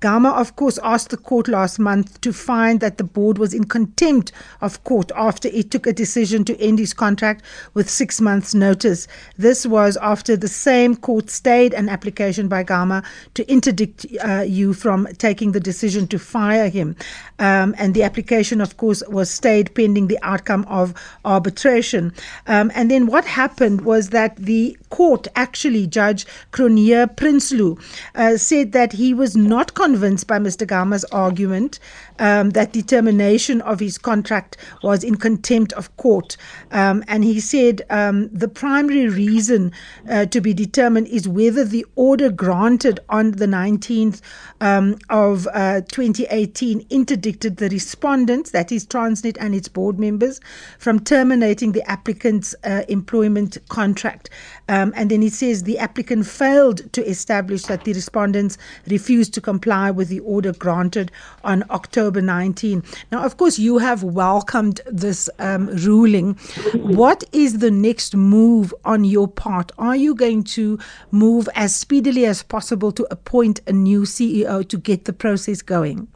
Gama, of course, asked the court last month to find that the board was in contempt of court after it took a decision to end his contract with 6 months' notice. This was after the same court stayed an application by Gama to interdict you from taking the decision to fire him. And the application, of course, was stayed pending the outcome of arbitration. And then what happened was that the court, actually, Judge Cronje Prinsloo, said that he was not convinced by Mr. Gama's argument that the termination of his contract was in contempt of court. And he said the primary reason to be determined is whether the order granted on the 19th of 2018 interdicted the respondents, that is Transnet and its board members, from terminating the applicant's employment contract. And then it says the applicant failed to establish that the respondents refused to comply with the order granted on October 19. Now, of course, you have welcomed this ruling. What is the next move on your part? Are you going to move as speedily as possible to appoint a new CEO to get the process going?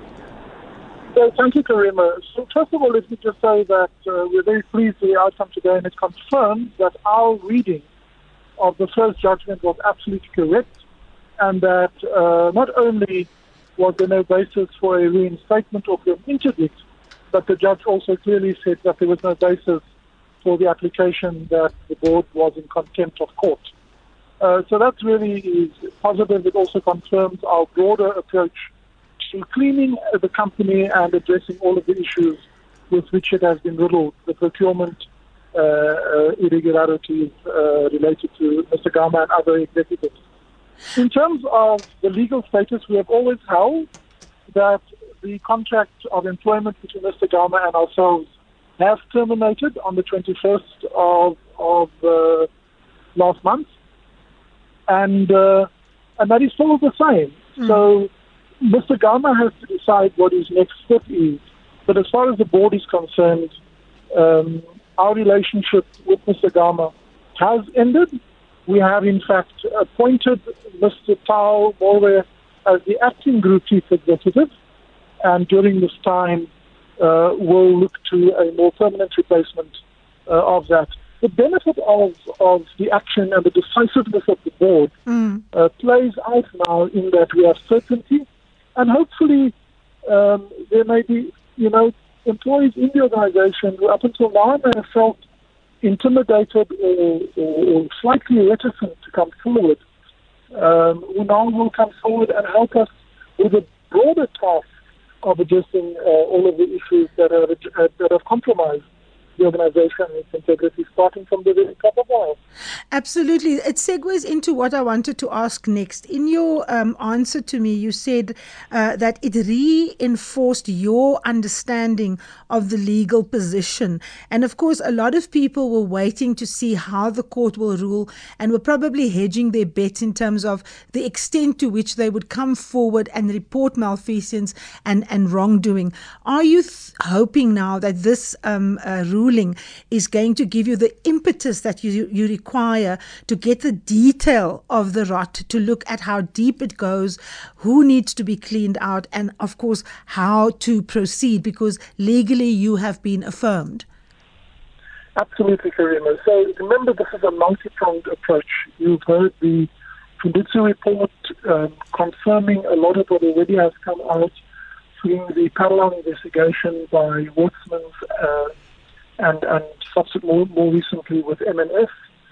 So, thank you, Karima. So, first of all, let me just say that we're very pleased with the outcome today, and it confirms that our reading of the first judgment was absolutely correct, and that not only was there no basis for a reinstatement or for an interdict, but the judge also clearly said that there was no basis for the application that the board was in contempt of court. So that really is positive. It also confirms our broader approach to cleaning the company and addressing all of the issues with which it has been riddled, the procurement irregularities related to Mr. Gama and other executives. In terms of the legal status, we have always held that the contract of employment between Mr. Gama and ourselves has terminated on the 21st of last month, and that is still the same. So Mr. Gama has to decide what his next step is. But as far as the board is concerned, our relationship with Mr. Gama has ended. We have, in fact, appointed Mr. Tao Morwe as the acting group chief executive, and during this time, we'll look to a more permanent replacement of that. The benefit of the action and the decisiveness of the board plays out now in that we have certainty, and hopefully there may be, employees in the organization who up until now may have felt intimidated or slightly reticent to come forward, who now will come forward and help us with a broader task of addressing all of the issues that have compromised the organization and its integrity, starting from the very top of all. Absolutely. It segues into what I wanted to ask next. In your answer to me, you said that it reinforced your understanding of the legal position. And of course, a lot of people were waiting to see how the court will rule and were probably hedging their bets in terms of the extent to which they would come forward and report malfeasance and wrongdoing. Are you hoping now that this ruling is going to give you the impetus that you require to get the detail of the rot, to look at how deep it goes, who needs to be cleaned out, and of course how to proceed, because legally you have been affirmed? Absolutely, Karima. So remember, this is a multi-pronged approach. You've heard the Funditsu report confirming a lot of what already has come out through the parallel investigation by Wortsmans and subsequently more recently with MNF.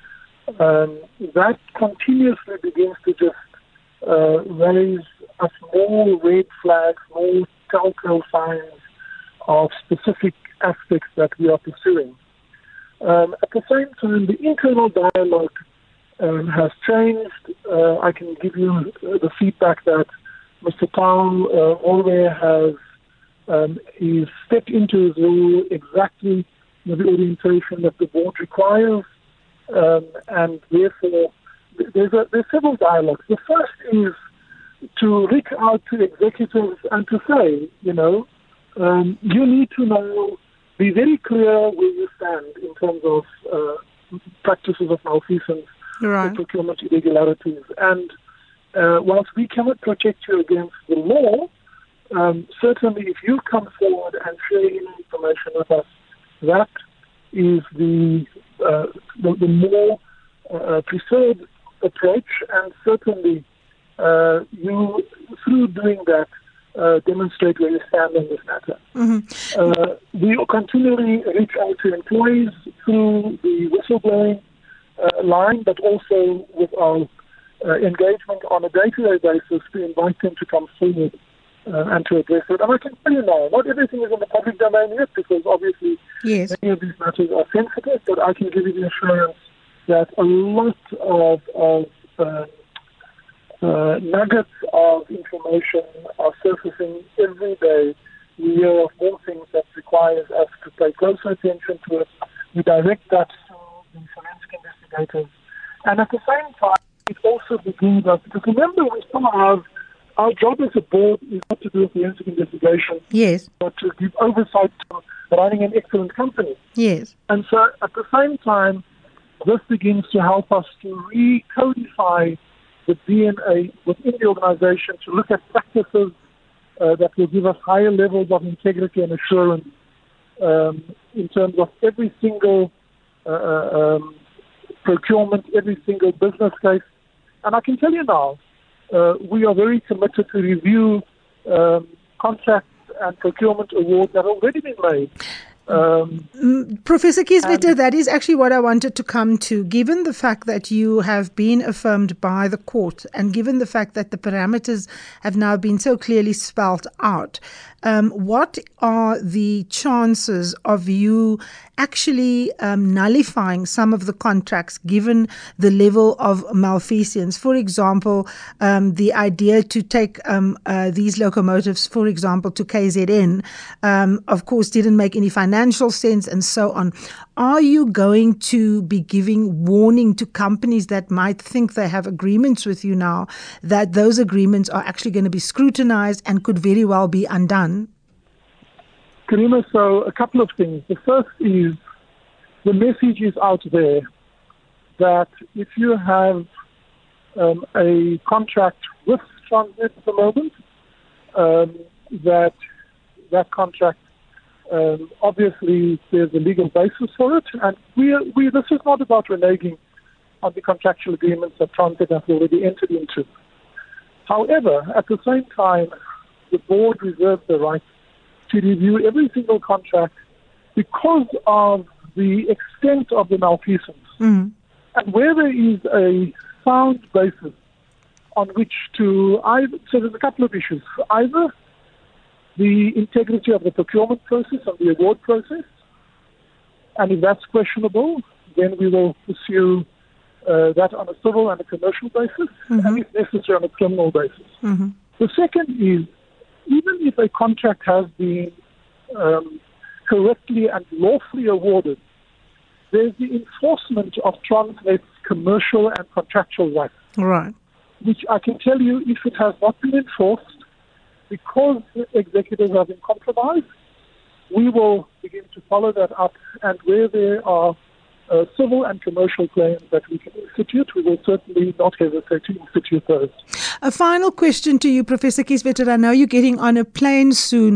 That continuously begins to just raise us more red flags, more telltale signs of specific aspects that we are pursuing. At the same time, the internal dialogue has changed. I can give you the feedback that Mr. Tao Morwe has he's stepped into his role exactly the orientation that the board requires, and therefore there's several dialogues. The first is to reach out to executives and to say, you need to know, be very clear where you stand in terms of practices of malfeasance, right, procurement irregularities, and whilst we cannot protect you against the law, certainly if you come forward and share any information with us, that is the more preferred approach, and certainly you, through doing that, demonstrate where you stand on this matter. We continually reach out to employees through the whistleblowing line, but also with our engagement on a day-to-day basis to invite them to come forward and to address it. And I can tell you now, not everything is in the public domain yet, because obviously many of these matters are sensitive, but I can give you the assurance that a lot of nuggets of information are surfacing every day. We hear of more things that requires us to pay closer attention to it. We direct that to the forensic investigators. And at the same time, it also begins us, because remember, we still have, our job as a board is not to do a forensic investigation, but to give oversight to running an excellent company. And so at the same time, this begins to help us to recodify the DNA within the organization, to look at practices that will give us higher levels of integrity and assurance in terms of every single procurement, every single business case. And I can tell you now, we are very committed to review contracts and procurement awards that have already been made. Professor Kieswetter, that is actually what I wanted to come to. Given the fact that you have been affirmed by the court, and given the fact that the parameters have now been so clearly spelled out, what are the chances of you actually nullifying some of the contracts given the level of malfeasance? For example, the idea to take these locomotives, for example, to KZN, of course, didn't make any financial sense and so on. Are you going to be giving warning to companies that might think they have agreements with you now, that those agreements are actually going to be scrutinized and could very well be undone? Karima, so a couple of things. The first is, the message is out there that if you have a contract with Transnet at the moment, that contract, obviously there's a legal basis for it, and this is not about reneging on the contractual agreements that Transnet has already entered into. However, at the same time, the board reserves the right to review every single contract because of the extent of the malfeasance. And where there is a sound basis on which to so there's a couple of issues. Either the integrity of the procurement process and the award process, and if that's questionable, then we will pursue that on a civil and a commercial basis, and if necessary on a criminal basis. The second is, even if a contract has been correctly and lawfully awarded, there's the enforcement of Transnet's commercial and contractual rights. Right. Which I can tell you, if it has not been enforced, because executives have been compromised, we will begin to follow that up, and where there are civil and commercial claims that we can institute, we will certainly not hesitate to institute those. A final question to you, Professor Kieswetter. I know you're getting on a plane soon.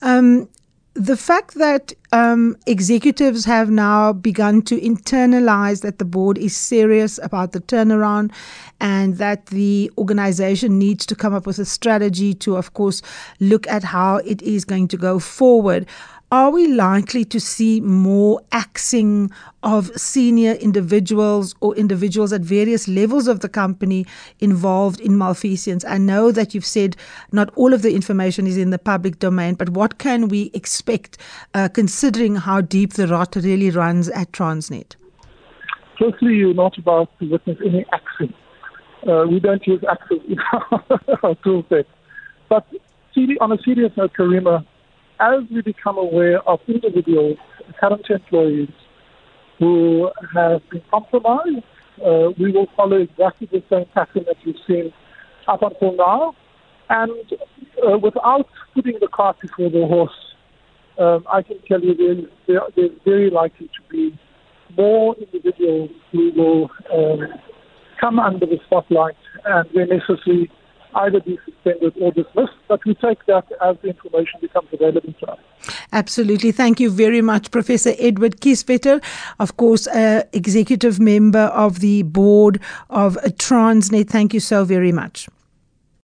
The fact that executives have now begun to internalize that the board is serious about the turnaround and that the organization needs to come up with a strategy to, of course, look at how it is going to go forward. Are we likely to see more axing of senior individuals or individuals at various levels of the company involved in malfeasance? I know that you've said not all of the information is in the public domain, but what can we expect considering how deep the rot really runs at Transnet? Firstly, you're not about to witness any axing. We don't use axes in our tool set. But on a serious note, Karima, as we become aware of individuals, current employees, who have been compromised, we will follow exactly the same pattern that we've seen up until now. And without putting the cart before the horse, I can tell you there's very likely to be more individuals who will come under the spotlight and when necessary, either be suspended or dismissed. But we take that as the information becomes available to us. Absolutely. Thank you very much, Professor Edward Kieswetter, of course, executive member of the board of Transnet. Thank you so very much.